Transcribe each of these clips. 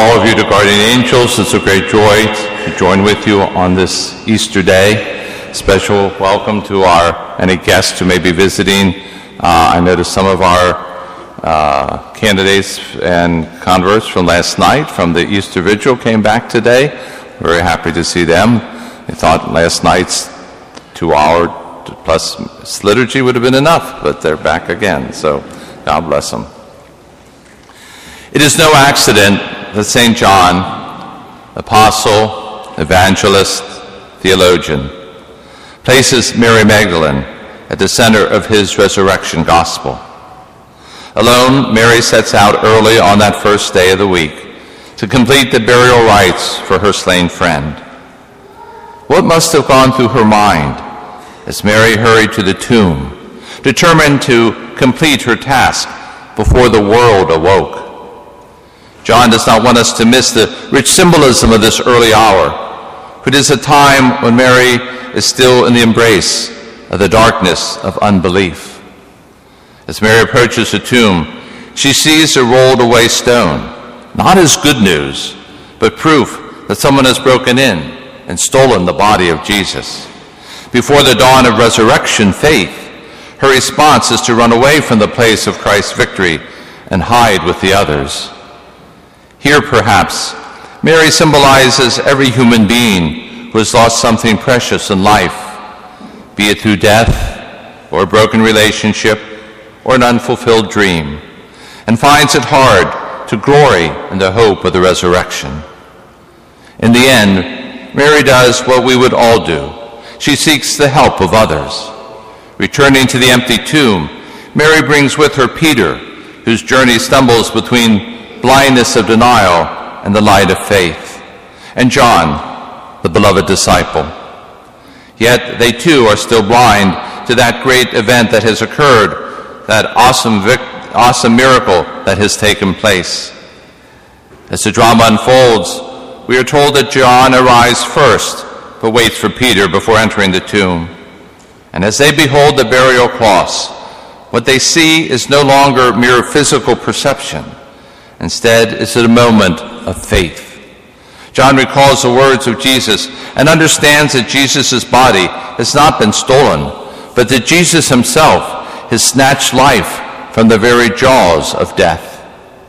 all of you to Guardian Angels. It's a great joy to join with you on this Easter day. Special welcome to any guests who may be visiting. I noticed some of our candidates and converts from last night from the Easter Vigil came back today. Very happy to see them. I thought last night's 2-hour plus liturgy would have been enough, but they're back again, so God bless them. It is no accident that St. John, apostle, evangelist, theologian, places Mary Magdalene at the center of his resurrection gospel. Alone, Mary sets out early on that first day of the week to complete the burial rites for her slain friend. What must have gone through her mind as Mary hurried to the tomb, determined to complete her task before the world awoke? John does not want us to miss the rich symbolism of this early hour, for it is a time when Mary is still in the embrace of the darkness of unbelief. As Mary approaches the tomb, she sees a rolled away stone, not as good news, but proof that someone has broken in and stolen the body of Jesus. Before the dawn of resurrection faith, her response is to run away from the place of Christ's victory and hide with the others. Here, perhaps, Mary symbolizes every human being who has lost something precious in life, be it through death or a broken relationship or an unfulfilled dream, and finds it hard to glory in the hope of the resurrection. In the end, Mary does what we would all do. She seeks the help of others. Returning to the empty tomb, Mary brings with her Peter, whose journey stumbles between blindness of denial and the light of faith, and John, the beloved disciple. Yet they too are still blind to that great event that has occurred, that awesome miracle that has taken place. As the drama unfolds, we are told that John arrives first, but waits for Peter before entering the tomb. And as they behold the burial cloths, what they see is no longer mere physical perception. Instead, it's a moment of faith. John recalls the words of Jesus and understands that Jesus' body has not been stolen, but that Jesus himself has snatched life from the very jaws of death.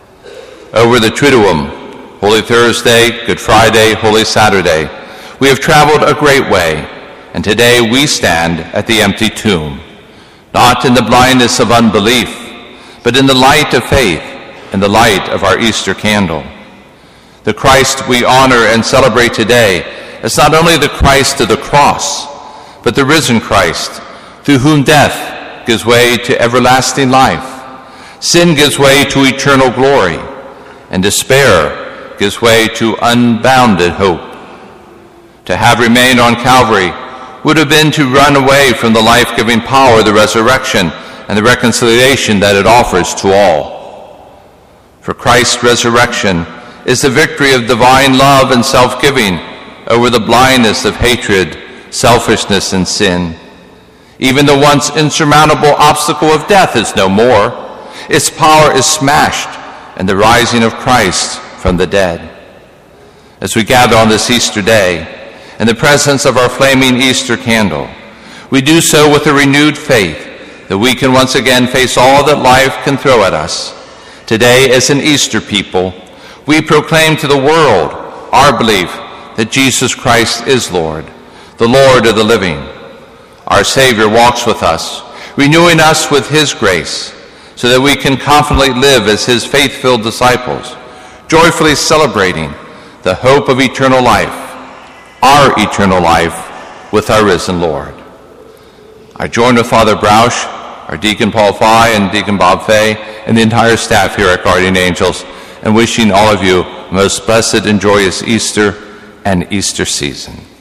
Over the Triduum, Holy Thursday, Good Friday, Holy Saturday, we have traveled a great way, and today we stand at the empty tomb, not in the blindness of unbelief, but in the light of faith, in the light of our Easter candle. The Christ we honor and celebrate today is not only the Christ of the cross, but the risen Christ, through whom death gives way to everlasting life, sin gives way to eternal glory, and despair gives way to unbounded hope. To have remained on Calvary would have been to run away from the life-giving power of the resurrection and the reconciliation that it offers to all. For Christ's resurrection is the victory of divine love and self-giving over the blindness of hatred, selfishness, and sin. Even the once insurmountable obstacle of death is no more. Its power is smashed in the rising of Christ from the dead. As we gather on this Easter day, in the presence of our flaming Easter candle, we do so with a renewed faith that we can once again face all that life can throw at us. Today, as an Easter people, we proclaim to the world our belief that Jesus Christ is Lord, the Lord of the living. Our Savior walks with us, renewing us with his grace, so that we can confidently live as his faith-filled disciples, joyfully celebrating the hope of eternal life, our eternal life with our risen Lord. I join with Father Brausch, our Deacon Paul Fay and Deacon Bob Fay, and the entire staff here at Guardian Angels, and wishing all of you a most blessed and joyous Easter and Easter season.